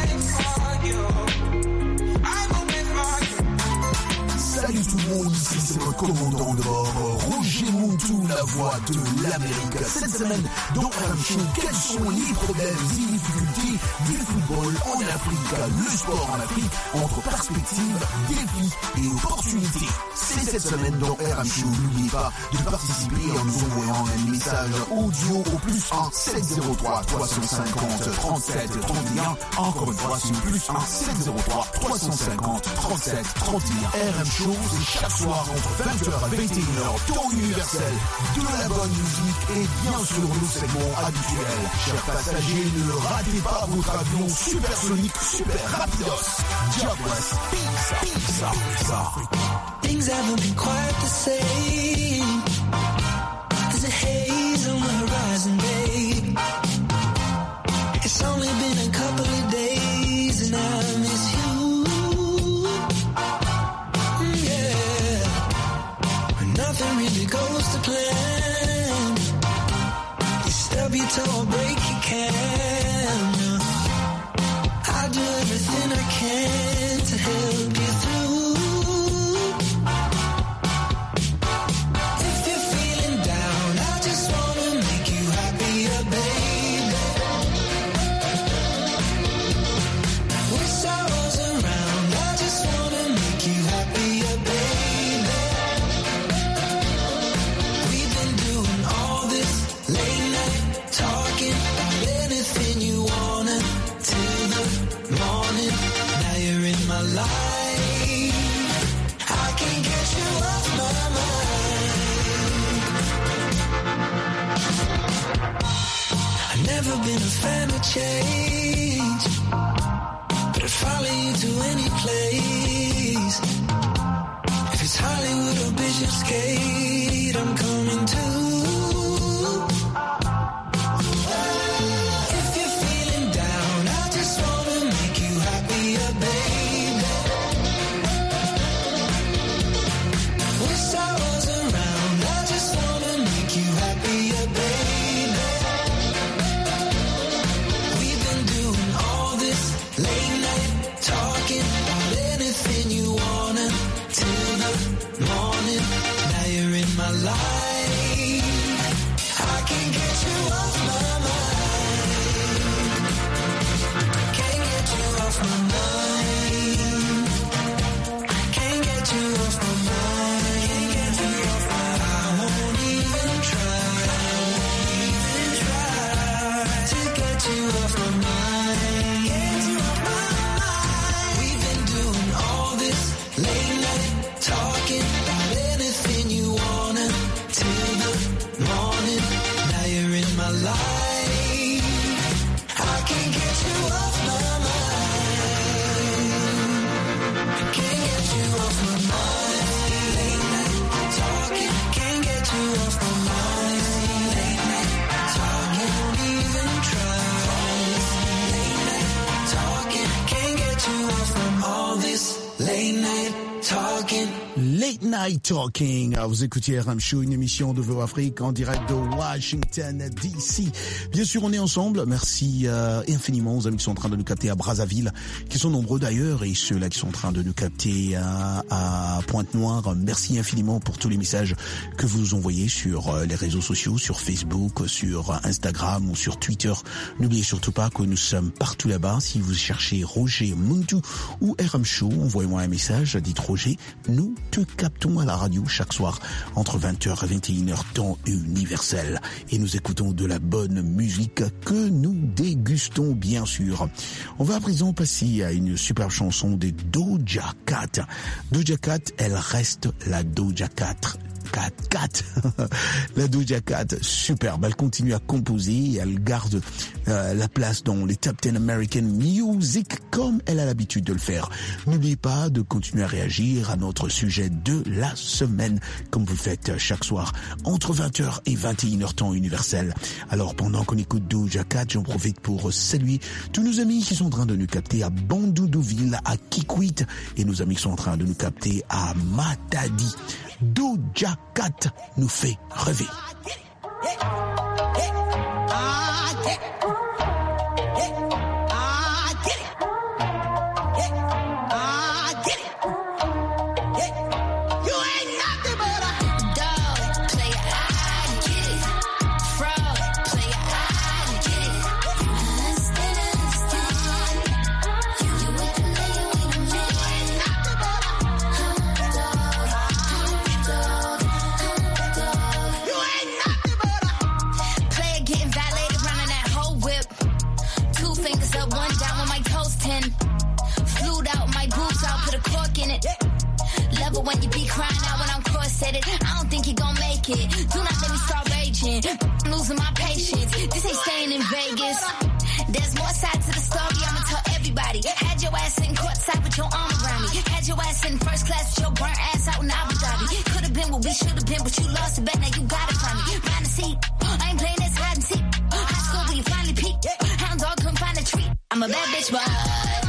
Salut tout le monde, ici c'est votre commandant de bord, Roger Montou, la voix de l'Amérique. Cette semaine, dans R M Show, quels sont les problèmes et difficultés du football en Afrique, le sport en Afrique, entre perspectives, défis et opportunités. C'est cette semaine dans R M Show. N'oubliez pas de participer en nous envoyant un message audio au plus un sept zéro trois trois cent cinquante trente-sept trente et un. Encore une fois, c'est le plus un sept zéro trois trois cent cinquante trente-sept trente et un. R M Show, c'est chaque soir entre vingt heures et vingt et une heures, temps universel, de la bonne musique et bien sûr nos segments habituels. Chers passagers, ne ratez pas votre avion supersonique, super rapidos. Jobless, pizza, pizza, pizza. Things haven't been quite the same. There's a haze on the horizon, babe. It's only been a couple of days and I miss you. Nothing really goes to plan. You stub your toe or break your can. I do everything I can to help you through. If you're feeling down, I just wanna make you happier, baby. Wish I was around, I just wanna make you happier, baby. Late night talking about anything you wanna till the morning. Now you're in my life. I can't get you off my mind. I've never been a fan of change, but I'd follow you to any place. Night Talking. Vous écoutez R M Show, une émission de V O Afrique en direct de Washington D C. Bien sûr, on est ensemble. Merci euh, infiniment aux amis qui sont en train de nous capter à Brazzaville, qui sont nombreux d'ailleurs, et ceux-là qui sont en train de nous capter à, à Pointe-Noire. Merci infiniment pour tous les messages que vous envoyez sur euh, les réseaux sociaux, sur Facebook, sur Instagram ou sur Twitter. N'oubliez surtout pas que nous sommes partout là-bas. Si vous cherchez Roger Muntu ou R M Show, envoyez-moi un message, dites Roger, nous te captons à la radio chaque soir entre vingt heures et vingt et une heures temps universel. Et nous écoutons de la bonne musique que nous dégustons bien sûr. On va à présent passer à une superbe chanson de Doja Cat. Doja Cat, elle reste la Doja Cat. Cat, Cat. La Doja Cat, superbe. Elle continue à composer, elle garde euh, la place dans les Top dix American Music comme elle a l'habitude de le faire. N'oubliez pas de continuer à réagir à notre sujet de la semaine, comme vous le faites chaque soir, entre vingt heures et vingt et une heures temps universel. Alors, pendant qu'on écoute Doja Cat, j'en profite pour saluer tous nos amis qui sont en train de nous capter à Bandoudouville, à Kikwit, et nos amis qui sont en train de nous capter à Matadi. Doja Cat nous fait rêver. When you be crying out when I'm corseted, I don't think you gon' make it. Do not let me start raging, I'm losing my patience. This ain't staying in Vegas. There's more side to the story, I'ma tell everybody. Had your ass sitting courtside with your arm around me. Had your ass in first class with your burnt ass out in Abu Dhabi. Could've been what we should've been, but you lost the bet, now you got it from me. Find a seat, I ain't playing this hide and seek. High school where you finally peaked, hound dog couldn't find a treat. I'm a bad bitch, but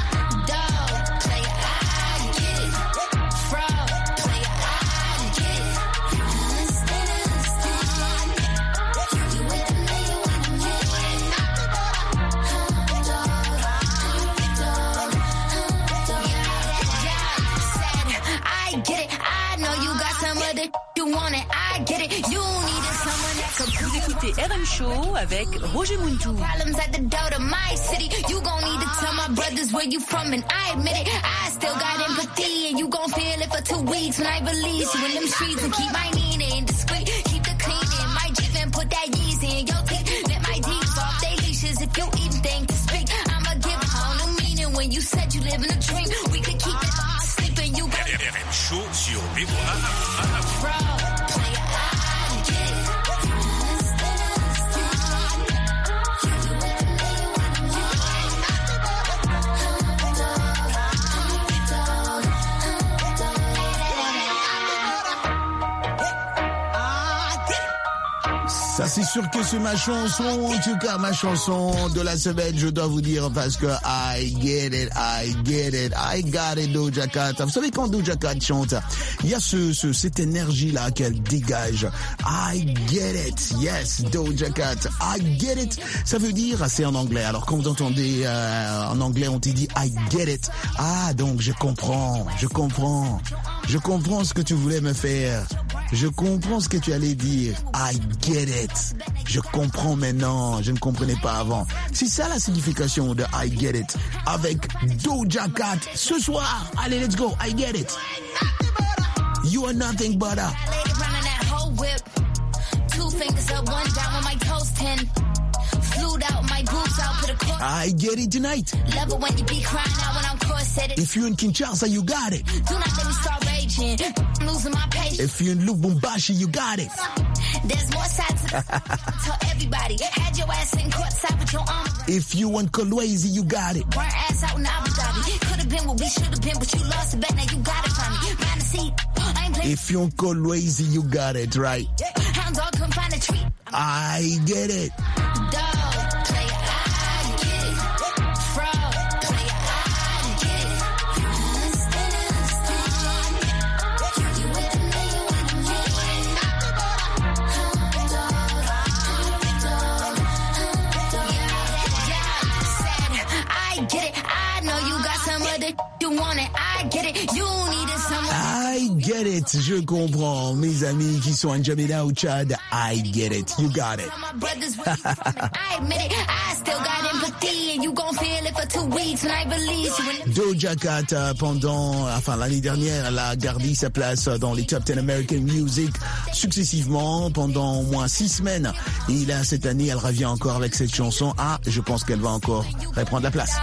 Vous écoutez R M Show avec Roger Muntu. Problems at the door to my city. You gon' need to tell my brothers where you from, and I admit it. I still got empathy, and you gon' feel it for two weeks when I release you in them streets and keep my meaning discreet. Keep the cleaning, my Jeep and put that Yeezy in your teeth. Let my deeds off they leashes if you even think to speak. I'ma give all new meaning when you said you live in a dream. We could keep it all sleeping. You got R M Show sur V O A. Bro. Ça, c'est sûr que c'est ma chanson, en tout cas ma chanson de la semaine, je dois vous dire, parce que I get it, I get it, I got it, Doja Cat. Vous savez, quand Doja Cat chante, il y a ce, ce, cette énergie-là qu'elle dégage. I get it, yes, Doja Cat, I get it. Ça veut dire, c'est en anglais, alors quand vous entendez euh, en anglais, on te dit I get it. Ah, donc je comprends, je comprends, je comprends ce que tu voulais me faire. Je comprends ce que tu allais dire. I get it. Je comprends maintenant. Je ne comprenais pas avant. C'est ça la signification de I get it. Avec Doja Cat ce soir. Allez, let's go. I get it. You are nothing but a... I get it tonight. Love it when you be crying out when I'm corseted. If you're in Kinshasa, you got it. Do not let me start raging. I'm losing my patience. If you're in Lubumbashi, you got it. There's more sides to tell everybody. Had your ass in courtside with your arm. If you want Kolwezi, you got it. Burnt ass out in Abu Dhabi. Could have been what we should have been, but you lost the bet. Now you got it from me. Find a seat. I ain't playing. If you want Kolwezi, you got it, right? Hound dog couldn't find a treat. I get it. Dog. it, je comprends. Mes amis qui sont en N'Djamena au Tchad, I get it, you got it. Doja Cat, pendant, enfin l'année dernière, elle a gardé sa place dans les Top dix American Music successivement pendant au moins six semaines. Et là, cette année, elle revient encore avec cette chanson. Ah, je pense qu'elle va encore reprendre la place.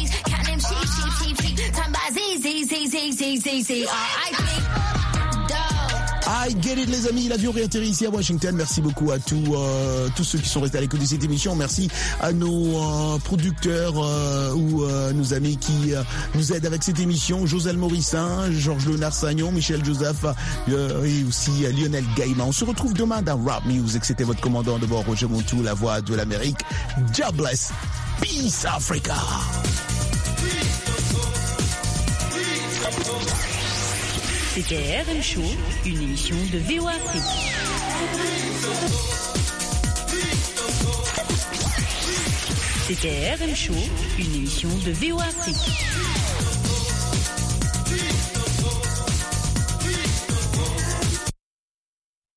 I get it, les amis. L'avion réatterrit ici à Washington. Merci beaucoup à tous, euh, tous ceux qui sont restés à l'écoute de cette émission. Merci à nos euh, producteurs euh, ou euh, nos amis qui euh, nous aident avec cette émission. Joselle Morissin, Georges Léonard Sagnon, Michel Joseph euh, et aussi euh, Lionel Gaïma. On se retrouve demain dans Rap Music. C'était votre commandant de bord, Roger Montou, la voix de l'Amérique. God bless. Peace Africa. C'était R M Show, une émission de V O Afrique. C'était R M Show, une émission de V O Afrique.